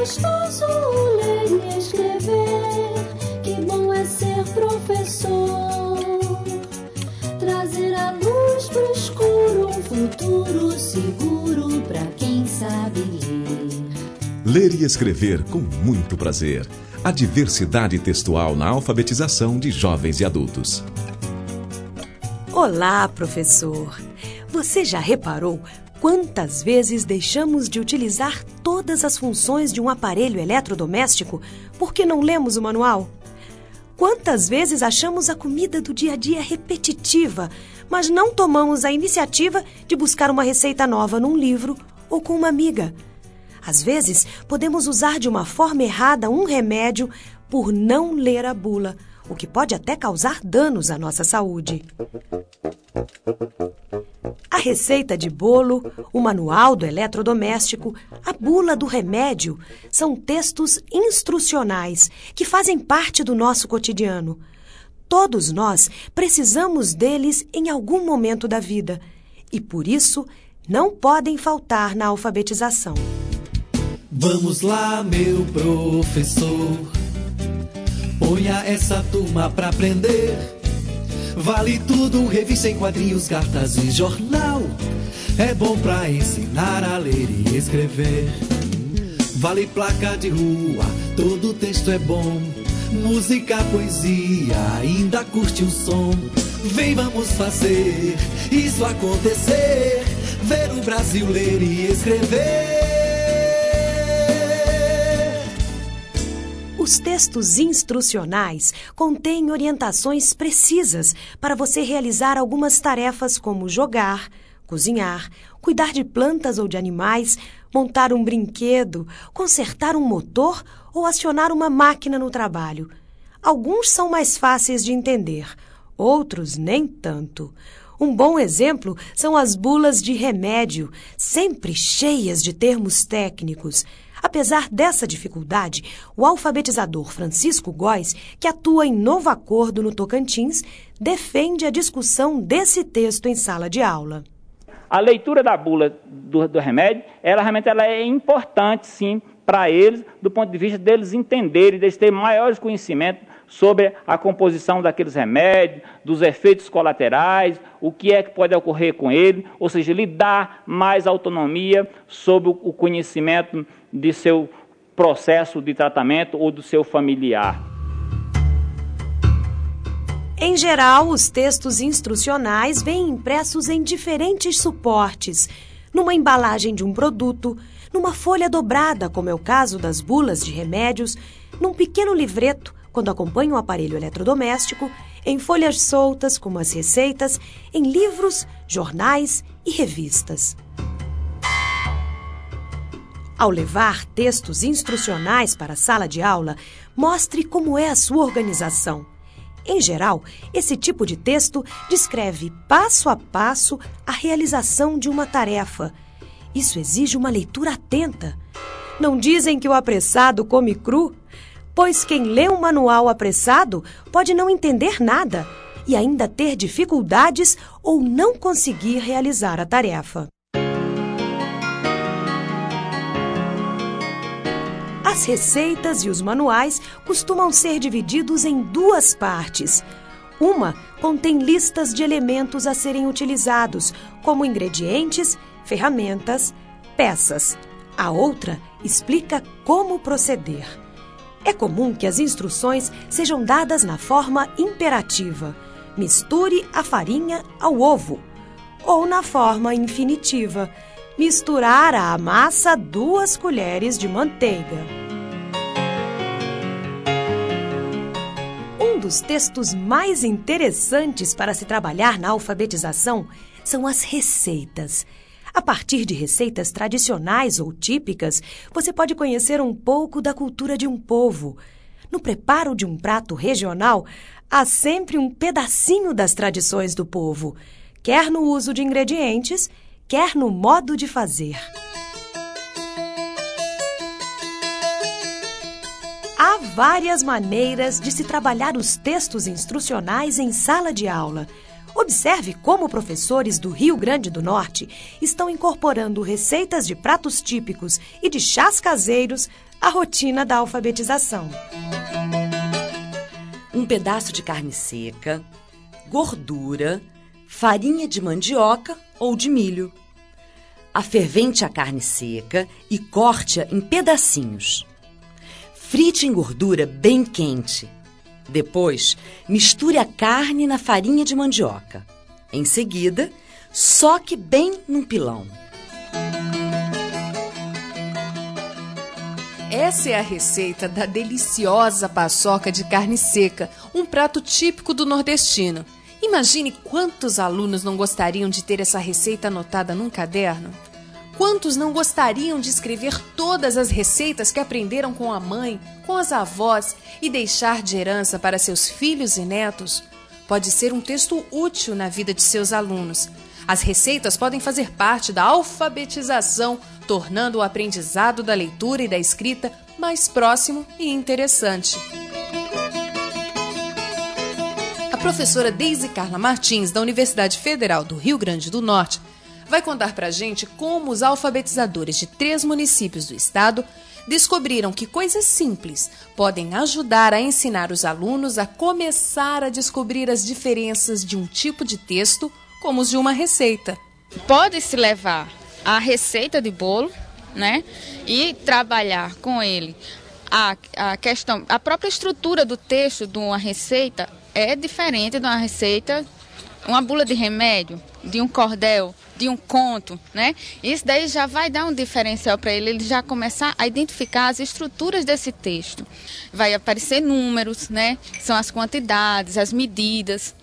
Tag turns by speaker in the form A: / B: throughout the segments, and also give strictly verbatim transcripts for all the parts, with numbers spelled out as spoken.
A: gostoso ler e escrever, que bom é ser professor. Trazer a luz pro escuro, um futuro seguro pra quem sabe ler.
B: Ler e escrever com muito prazer. A diversidade textual na alfabetização de jovens e adultos.
C: Olá, professor! Você já reparou quantas vezes deixamos de utilizar todas as funções de um aparelho eletrodoméstico porque não lemos o manual? Quantas vezes achamos a comida do dia a dia repetitiva, mas não tomamos a iniciativa de buscar uma receita nova num livro ou com uma amiga? Às vezes, podemos usar de uma forma errada um remédio por não ler a bula, o que pode até causar danos à nossa saúde. A receita de bolo, o manual do eletrodoméstico, a bula do remédio são textos instrucionais que fazem parte do nosso cotidiano. Todos nós precisamos deles em algum momento da vida e, por isso, não podem faltar na alfabetização.
D: Vamos lá, meu professor, ponha essa turma pra aprender. Vale tudo, revista em quadrinhos, cartas e jornal. É bom pra ensinar a ler e escrever. Vale placa de rua, todo texto é bom. Música, poesia, ainda curte o som. Vem, vamos fazer isso acontecer. Ver o Brasil ler e escrever.
C: Os textos instrucionais contêm orientações precisas para você realizar algumas tarefas como jogar, cozinhar, cuidar de plantas ou de animais, montar um brinquedo, consertar um motor ou acionar uma máquina no trabalho. Alguns são mais fáceis de entender, outros nem tanto. Um bom exemplo são as bulas de remédio, sempre cheias de termos técnicos. Apesar dessa dificuldade, o alfabetizador Francisco Góes, que atua em Novo Acordo, no Tocantins, defende a discussão desse texto em sala de aula.
E: A leitura da bula do, do remédio, ela realmente ela é importante, sim, para eles, do ponto de vista deles entenderem, deles terem maiores conhecimentos sobre a composição daqueles remédios, dos efeitos colaterais, o que é que pode ocorrer com ele, ou seja, lhe dá mais autonomia sobre o conhecimento de seu processo de tratamento ou do seu familiar.
C: Em geral, os textos instrucionais vêm impressos em diferentes suportes, numa embalagem de um produto, numa folha dobrada, como é o caso das bulas de remédios, num pequeno livreto, quando acompanha um aparelho eletrodoméstico, em folhas soltas, como as receitas, em livros, jornais e revistas. Ao levar textos instrucionais para a sala de aula, mostre como é a sua organização. Em geral, esse tipo de texto descreve passo a passo a realização de uma tarefa. Isso exige uma leitura atenta. Não dizem que o apressado come cru? Pois quem lê um manual apressado pode não entender nada e ainda ter dificuldades ou não conseguir realizar a tarefa. As receitas e os manuais costumam ser divididos em duas partes. Uma contém listas de elementos a serem utilizados, como ingredientes, ferramentas, peças. A outra explica como proceder. É comum que as instruções sejam dadas na forma imperativa. Misture a farinha ao ovo. Ou na forma infinitiva. Misturar à massa duas colheres de manteiga. Um dos textos mais interessantes para se trabalhar na alfabetização são as receitas. A partir de receitas tradicionais ou típicas, você pode conhecer um pouco da cultura de um povo. No preparo de um prato regional, há sempre um pedacinho das tradições do povo, quer no uso de ingredientes, quer no modo de fazer. Há várias maneiras de se trabalhar os textos instrucionais em sala de aula. Observe como professores do Rio Grande do Norte estão incorporando receitas de pratos típicos e de chás caseiros a rotina da alfabetização.
F: Um pedaço de carne seca, gordura, farinha de mandioca ou de milho. Afervente a carne seca e corte-a em pedacinhos. Frite em gordura bem quente. Depois, misture a carne na farinha de mandioca. Em seguida, soque bem num pilão.
G: Essa é a receita da deliciosa paçoca de carne seca, um prato típico do nordestino. Imagine quantos alunos não gostariam de ter essa receita anotada num caderno? Quantos não gostariam de escrever todas as receitas que aprenderam com a mãe, com as avós e deixar de herança para seus filhos e netos? Pode ser um texto útil na vida de seus alunos. As receitas podem fazer parte da alfabetização, tornando o aprendizado da leitura e da escrita mais próximo e interessante. A professora Deise Carla Martins, da Universidade Federal do Rio Grande do Norte, vai contar pra gente como os alfabetizadores de três municípios do estado descobriram que coisas simples podem ajudar a ensinar os alunos a começar a descobrir as diferenças de um tipo de texto como os de uma receita.
H: Pode-se levar a receita de bolo, né, e trabalhar com ele a, a questão, a própria estrutura do texto de uma receita é diferente de uma receita, uma bula de remédio, de um cordel, de um conto, né? Isso daí já vai dar um diferencial para ele, ele já começar a identificar as estruturas desse texto. Vai aparecer números, né? São as quantidades, as medidas,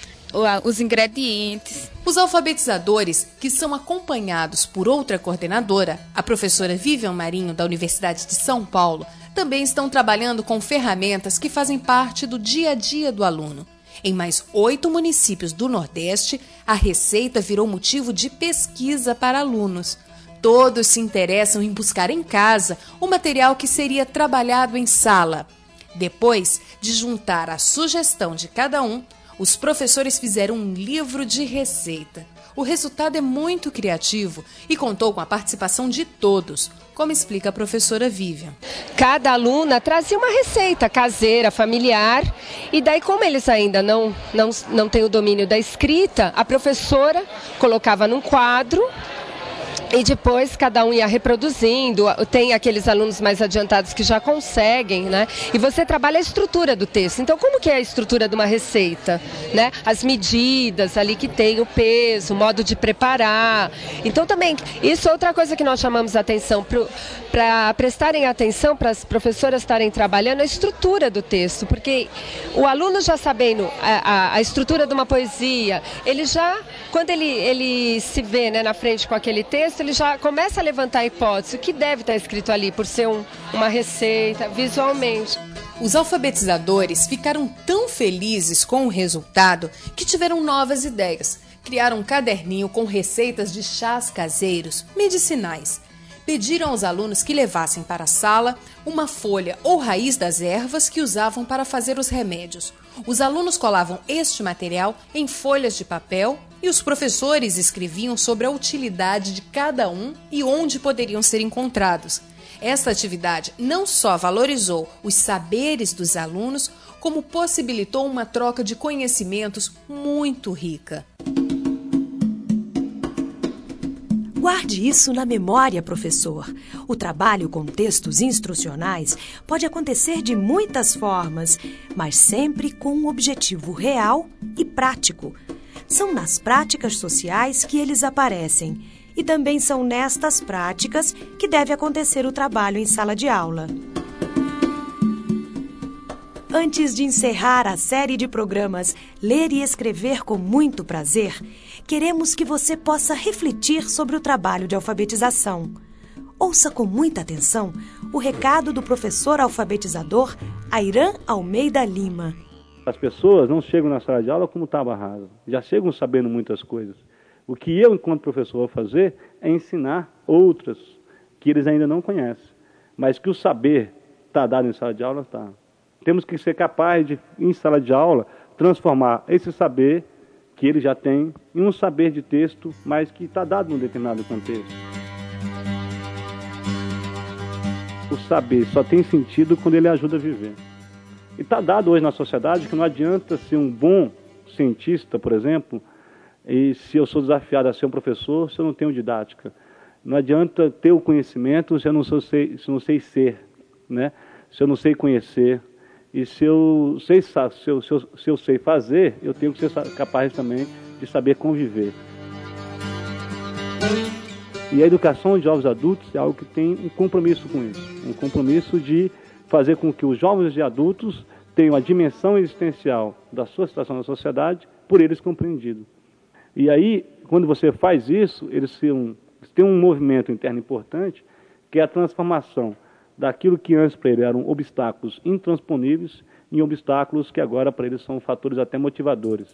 H: os ingredientes.
G: Os alfabetizadores, que são acompanhados por outra coordenadora, a professora Vivian Marinho, da Universidade de São Paulo, também estão trabalhando com ferramentas que fazem parte do dia a dia do aluno. Em mais oito municípios do Nordeste, a receita virou motivo de pesquisa para alunos. Todos se interessam em buscar em casa o material que seria trabalhado em sala. Depois de juntar a sugestão de cada um, os professores fizeram um livro de receita. O resultado é muito criativo e contou com a participação de todos, como explica a professora Vivian.
I: Cada aluna trazia uma receita caseira, familiar, e daí, como eles ainda não, não, não têm o domínio da escrita, a professora colocava num quadro e depois cada um ia reproduzindo. Tem aqueles alunos mais adiantados que já conseguem, né? E você trabalha a estrutura do texto. Então, como que é a estrutura de uma receita, né? As medidas ali que tem, o peso, o modo de preparar. Então, também, isso é outra coisa que nós chamamos a atenção, para prestarem atenção, para as professoras estarem trabalhando a estrutura do texto, porque o aluno já sabendo a, a, a estrutura de uma poesia, ele já, quando ele, ele se vê, né, na frente com aquele texto, ele já começa a levantar a hipótese, o que deve estar escrito ali, por ser um, uma receita, visualmente.
G: Os alfabetizadores ficaram tão felizes com o resultado que tiveram novas ideias. Criaram um caderninho com receitas de chás caseiros, medicinais. Pediram aos alunos que levassem para a sala uma folha ou raiz das ervas que usavam para fazer os remédios. Os alunos colavam este material em folhas de papel e os professores escreviam sobre a utilidade de cada um e onde poderiam ser encontrados. Esta atividade não só valorizou os saberes dos alunos, como possibilitou uma troca de conhecimentos muito rica.
C: Guarde isso na memória, professor. O trabalho com textos instrucionais pode acontecer de muitas formas, mas sempre com um objetivo real e prático. São nas práticas sociais que eles aparecem, e também são nestas práticas que deve acontecer o trabalho em sala de aula. Antes de encerrar a série de programas Ler e Escrever com Muito Prazer, queremos que você possa refletir sobre o trabalho de alfabetização. Ouça com muita atenção o recado do professor alfabetizador Airan Almeida Lima.
J: As pessoas não chegam na sala de aula como tábua rasa, já chegam sabendo muitas coisas. O que eu, enquanto professor, vou fazer é ensinar outras que eles ainda não conhecem, mas que o saber está dado em sala de aula, está. Temos que ser capazes de, em sala de aula, transformar esse saber que ele já tem em um saber de texto, mas que está dado num determinado contexto. o saber só tem sentido quando ele ajuda a viver. E está dado hoje na sociedade que não adianta ser um bom cientista, por exemplo, e se eu sou desafiado a ser um professor, se eu não tenho didática. Não adianta ter o conhecimento se eu não, sou, sei, se eu não sei ser, né? Se eu não sei conhecer. E se eu, sei, se, eu, se, eu, se eu sei fazer, eu tenho que ser capaz também de saber conviver. E a educação de jovens adultos é algo que tem um compromisso com isso. Um compromisso de fazer com que os jovens e adultos tenham a dimensão existencial da sua situação na sociedade por eles compreendido. E aí, quando você faz isso, eles têm um movimento interno importante, que é a transformação daquilo que antes para eles eram obstáculos intransponíveis em obstáculos que agora para eles são fatores até motivadores.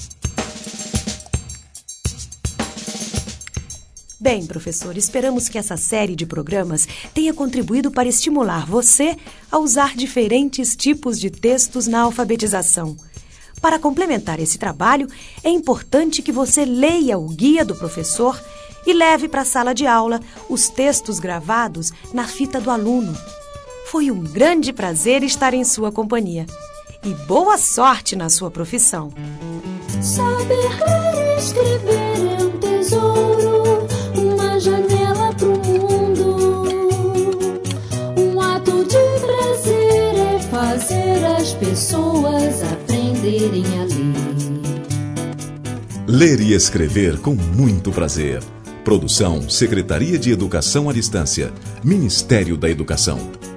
C: Bem, professor, esperamos que essa série de programas tenha contribuído para estimular você a usar diferentes tipos de textos na alfabetização. Para complementar esse trabalho, é importante que você leia o guia do professor e leve para a sala de aula os textos gravados na fita do aluno. Foi um grande prazer estar em sua companhia. E boa sorte na sua profissão.
A: Saber ler e escrever é um tesouro, uma janela pro mundo. Um ato de prazer é fazer as pessoas aprenderem a ler.
B: Ler e escrever com muito prazer. Produção Secretaria de Educação à Distância, Ministério da Educação.